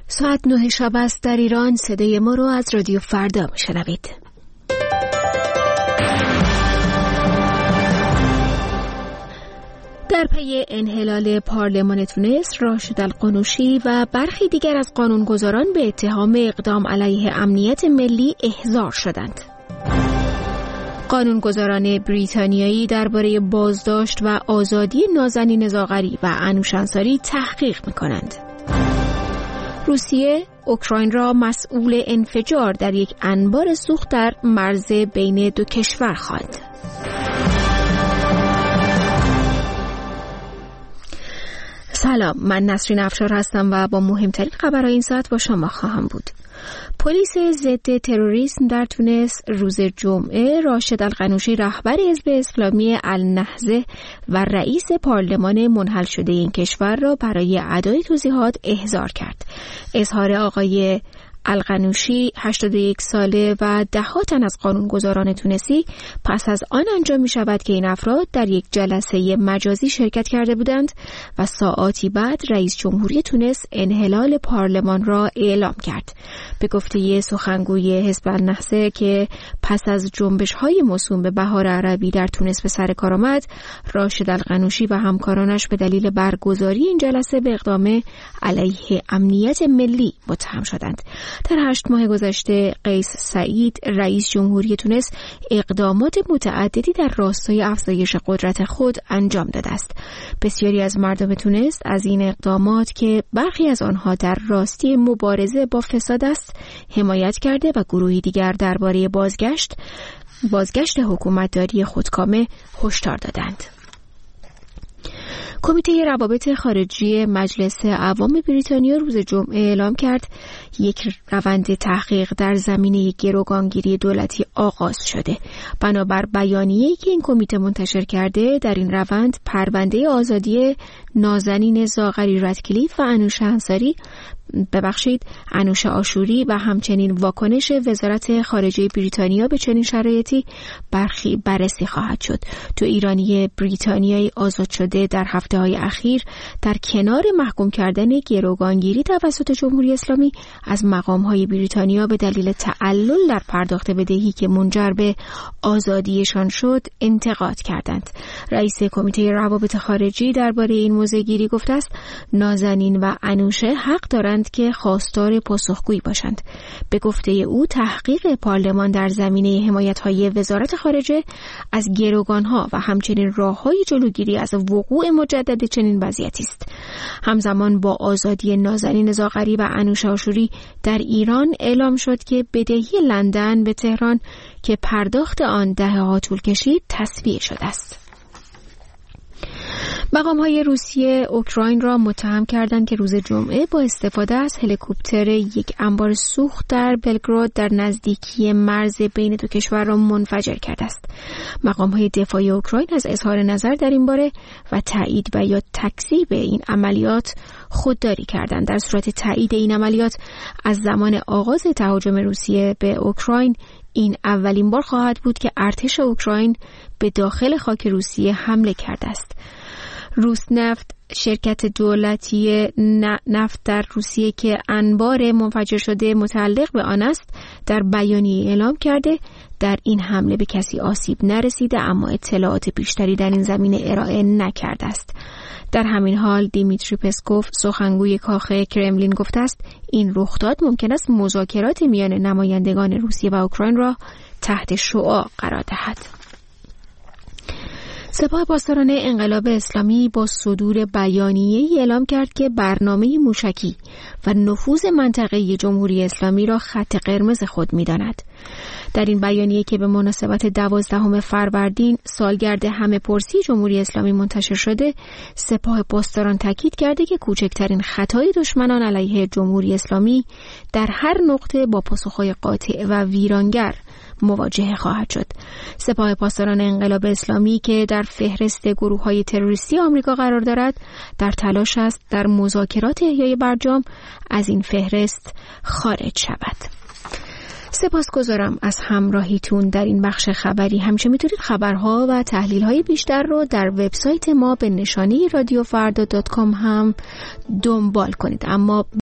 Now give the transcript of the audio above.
ساعت 9 شب است در ایران. صدای ما رو از رادیو فردا میشنوید. در پی انحلال پارلمان تونس، راشد القنوشی و برخی دیگر از قانونگذاران به اتهام اقدام علیه امنیت ملی احضار شدند. قانونگذاران بریتانیایی درباره بازداشت و آزادی نازنین زاغری و انوش انصاری تحقیق می‌کنند. روسیه اوکراین را مسئول انفجار در یک انبار سوخت در مرز بین دو کشور خواند. سلام، من نسرین افشار هستم و با مهمترین خبرهای این ساعت با شما خواهم بود. پلیس ضد تروریسم در تونس روز جمعه راشد القنوشی رهبر حزب اسلامی النهضه و رئیس پارلمان منحل شده این کشور را برای ادای توضیحات احضار کرد. اظهار آقای القنوشی 81 ساله و ده‌ها تن از قانونگذاران تونسی پس از آن انجام می شود که این افراد در یک جلسه مجازی شرکت کرده بودند و ساعاتی بعد رئیس جمهوری تونس انحلال پارلمان را اعلام کرد. به گفته سخنگوی حزب النهضه که پس از جنبش‌های موسوم به بهار عربی در تونس به سر کار آمد، راشد القنوشی و همکارانش به دلیل برگزاری این جلسه به اقدام علیه امنیت ملی متهم شدند. در 8 ماه گذشته قیس سعید رئیس جمهوری تونس اقدامات متعددی در راستای افزایش قدرت خود انجام داده است. بسیاری از مردم تونس از این اقدامات که برخی از آنها در راستی مبارزه با فساد است حمایت کرده و گروهی دیگر درباره بازگشت حکومتداری خودکامه هشدار دادند. کمیته روابط خارجی مجلس عوام بریتانیا روز جمعه اعلام کرد یک روند تحقیق در زمینه گروگانگیری دولتی آغاز شده. بنابر بیانیه‌ای که این کمیته منتشر کرده، در این روند پرونده آزادی نازنین زاغری رادکلیف و انوش آشوری و همچنین واکنش وزارت خارجه بریتانیا به چنین شرایطی بررسی خواهد شد. تو ایرانی بریتانیایی آزاد شده در هفته‌های اخیر در کنار محکوم کردن گروگانگیری توسط جمهوری اسلامی از مقام‌های بریتانیا به دلیل تعلل در پرداخت بدهی که منجر به آزادیشان شد انتقاد کردند. رئیس کمیته روابط خارجی درباره این موضع‌گیری گفته است نازنین و انوشه حق دارند که خواستار پاسخگویی باشند. به گفته او تحقیق پارلمان در زمینه حمایت‌های وزارت خارجه از گروگان‌ها و همچنین راه‌های جلوگیری از وقوع مجدد چنین وضعیتی است. همزمان با آزادی نازنین زاغری و انوش آشوری در ایران اعلام شد که بدهی لندن به تهران که پرداخت آن دهه‌ها طول کشید تسویه شده است. مقام‌های روسیه اوکراین را متهم کردند که روز جمعه با استفاده از هلیکوپتر یک انبار سوخت در بلگراد در نزدیکی مرز بین دو کشور را منفجر کرده است. مقام‌های دفاعی اوکراین از اظهار نظر در این باره و تایید و یا تکذیب این عملیات خودداری کردند. در صورت تایید این عملیات از زمان آغاز تهاجم روسیه به اوکراین این اولین بار خواهد بود که ارتش اوکراین به داخل خاک روسیه حمله کرده است. روسنفت، شرکت دولتی نفت در روسیه که انبار منفجر شده متعلق به آن است، در بیانیه اعلام کرده در این حمله به کسی آسیب نرسیده، اما اطلاعات بیشتری در این زمینه ارائه نکرده است. در همین حال دیمیتری پسکوف، سخنگوی کاخ کرملین، گفته است این رخداد ممکن است مذاکرات میان نمایندگان روسیه و اوکراین را تحت شعاع قرار دهد. سپاه پاسداران انقلاب اسلامی با صدور بیانیه‌ای اعلام کرد که برنامه موشکی و نفوذ منطقه جمهوری اسلامی را خط قرمز خود می‌داند. در این بیانیه که به مناسبت 12 فروردین سالگرد همه‌پرسی جمهوری اسلامی منتشر شده، سپاه پاسداران تاکید کرده که کوچکترین خطای دشمنان علیه جمهوری اسلامی در هر نقطه با پاسخهای قاطع و ویرانگر مواجهه خواهد شد. سپاه پاسداران انقلاب اسلامی که در فهرست گروه‌های تروریستی آمریکا قرار دارد، در تلاش است در مذاکرات احیای برجام از این فهرست خارج شود. سپاسگزارم از همراهیتون در این بخش خبری. همیشه میتونید خبرها و تحلیل‌های بیشتر رو در وبسایت ما به نشانی radiofrda.com هم دنبال کنید. اما